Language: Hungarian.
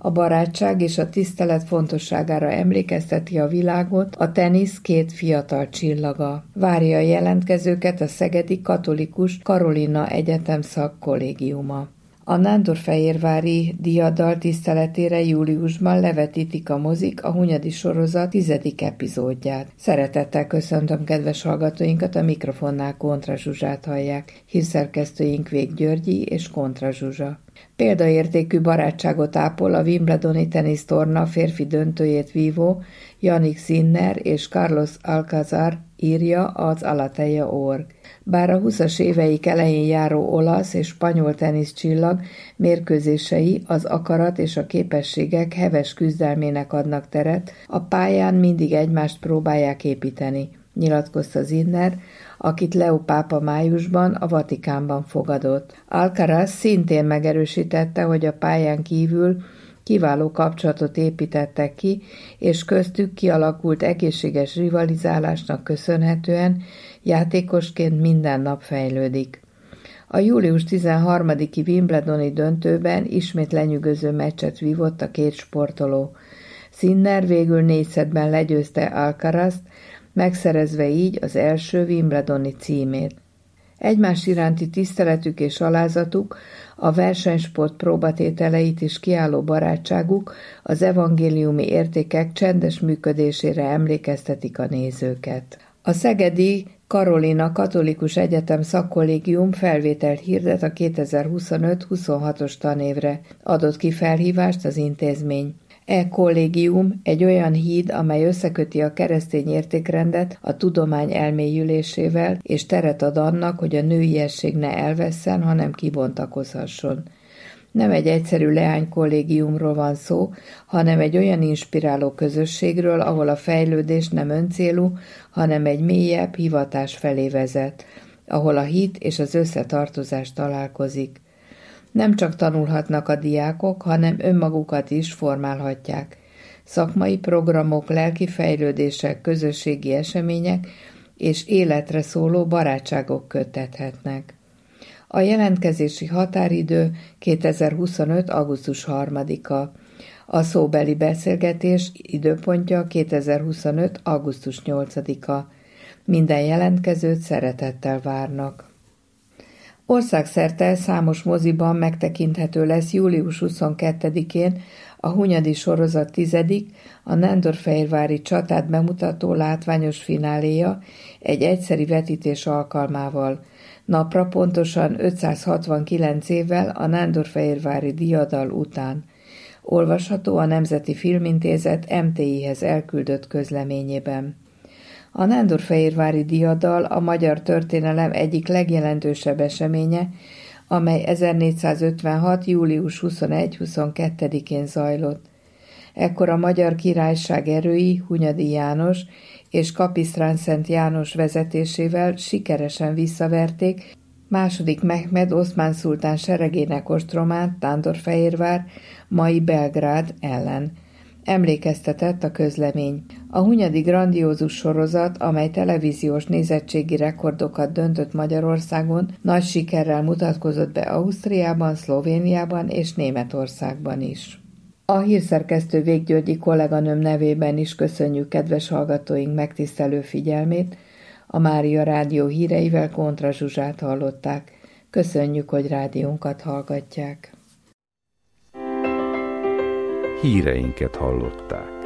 A barátság és a tisztelet fontosságára emlékezteti a világot a tenisz két fiatal csillaga. Várja a jelentkezőket a szegedi katolikus Karolina Egyetem szakkollégiuma. A nándorfehérvári diadal tiszteletére júliusban levetítik a mozik a Hunyadi sorozat 10. epizódját. Szeretettel köszöntöm kedves hallgatóinkat, a mikrofonnál Kontra Zsuzsát hallják, hírszerkesztőink Vég Györgyi és Kontra Zsuzsa. Példaértékű barátságot ápol a Wimbledoni tenisztorna férfi döntőjét vívó Jannik Sinner és Carlos Alcaraz, írja az Alateja.org. Bár a 20-as éveik elején járó olasz és spanyol teniszcsillag mérkőzései az akarat és a képességek heves küzdelmének adnak teret, a pályán mindig egymást próbálják építeni, nyilatkozta Sinner, akit Leó pápa májusban a Vatikánban fogadott. Alcaraz szintén megerősítette, hogy a pályán kívül kiváló kapcsolatot építettek ki, és köztük kialakult egészséges rivalizálásnak köszönhetően játékosként minden nap fejlődik. A július 13-i Wimbledoni döntőben ismét lenyűgöző meccset vívott a két sportoló. Sinner végül 4 szettben legyőzte Alcarazt, megszerezve így az első Wimbledoni címét. Egymás iránti tiszteletük és alázatuk, a versenysport próbatételeit és kiálló barátságuk az evangéliumi értékek csendes működésére emlékeztetik a nézőket. A szegedi Karolina Katolikus Egyetem szakkollégium felvételt hirdet a 2025-26-os tanévre. Adott ki felhívást az intézmény. Kollégium egy olyan híd, amely összeköti a keresztény értékrendet a tudomány elmélyülésével, és teret ad annak, hogy a nőiesség ne elvesszen, hanem kibontakozhasson. Nem egy egyszerű leánykollégiumról van szó, hanem egy olyan inspiráló közösségről, ahol a fejlődés nem öncélú, hanem egy mélyebb hivatás felé vezet, ahol a hit és az összetartozás találkozik. Nem csak tanulhatnak a diákok, hanem önmagukat is formálhatják. Szakmai programok, lelki fejlődések, közösségi események és életre szóló barátságok köttethetnek. A jelentkezési határidő 2025. augusztus 3-a. A szóbeli beszélgetés időpontja 2025. augusztus 8-a. Minden jelentkezőt szeretettel várnak. Országszerte számos moziban megtekinthető lesz július 22-én a Hunyadi sorozat 10., a nándorfehérvári csatát bemutató látványos fináléja egy egyszeri vetítés alkalmával. Napra pontosan 569 évvel a nándorfehérvári diadal után. Olvasható a Nemzeti Filmintézet MTI-hez elküldött közleményében. A nándorfehérvári diadal a magyar történelem egyik legjelentősebb eseménye, amely 1456. július 21-22-én zajlott. Ekkor a Magyar Királyság erői Hunyadi János és Kapisztrán Szent János vezetésével sikeresen visszaverték II. Mehmed oszmán szultán seregének ostromát Nándorfehérvár, mai Belgrád ellen. Emlékeztetett a közlemény. A hunyadi grandiózus sorozat, amely televíziós nézettségi rekordokat döntött Magyarországon, nagy sikerrel mutatkozott be Ausztriában, Szlovéniában és Németországban is. A hírszerkesztő Vég Györgyi kolléganőm nevében is köszönjük kedves hallgatóink megtisztelő figyelmét. A Mária Rádió híreivel Kontra Zsuzsát hallották. Köszönjük, hogy rádiónkat hallgatják. Híreinket hallották.